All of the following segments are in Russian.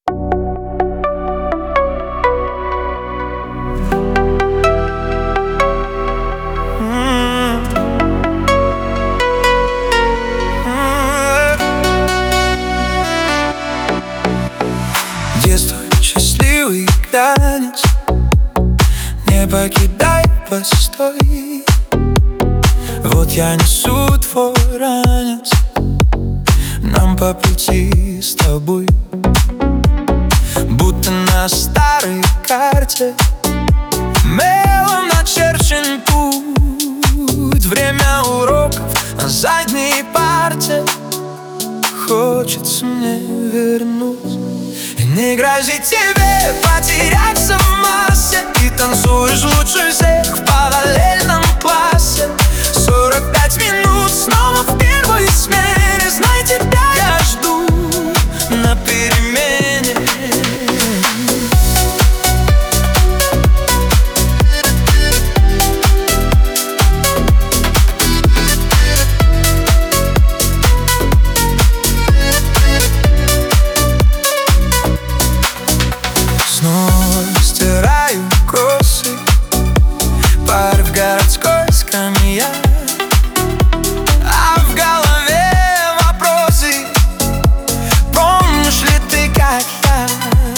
Детство — счастливый танец, не покидай постой. Вот я несу твой ранец, нам по пути с тобой. Будто на старой карте мелом начерчен путь. Время уроков на задней парте. Хочется мне вернуть. И не грозит тебе потеряться в массе. Ты танцуешь лучше всех в параллельном классе. 45 минут снова в первой смене. Знай, тебя я жду на перемене. Снова стираю косы, пар в городской скамье, а в голове вопросы. Помнишь ли ты, как я?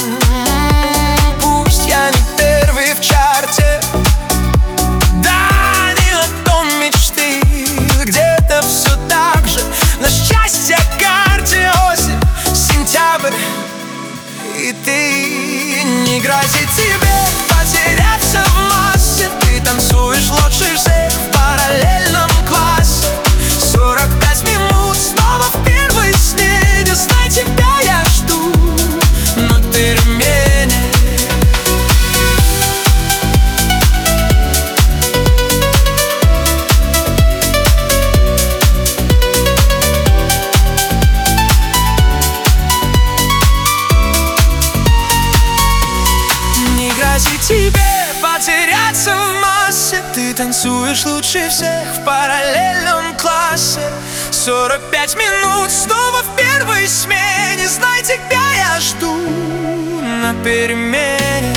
Пусть я не первый в чарте, да, не о том мечты. Где-то все так же, на счастье карте. Осень, сентябрь, и ты. Не грозит тебе потеряться в массе. Ты танцуешь лучше всех в параллельном классе. 45 минут снова в первой смене. Знай, тебя я жду на перемене. И тебе потеряться в массе. Ты танцуешь лучше всех в параллельном классе. 45 минут снова в первой смене. Знай, тебя я жду на перемене.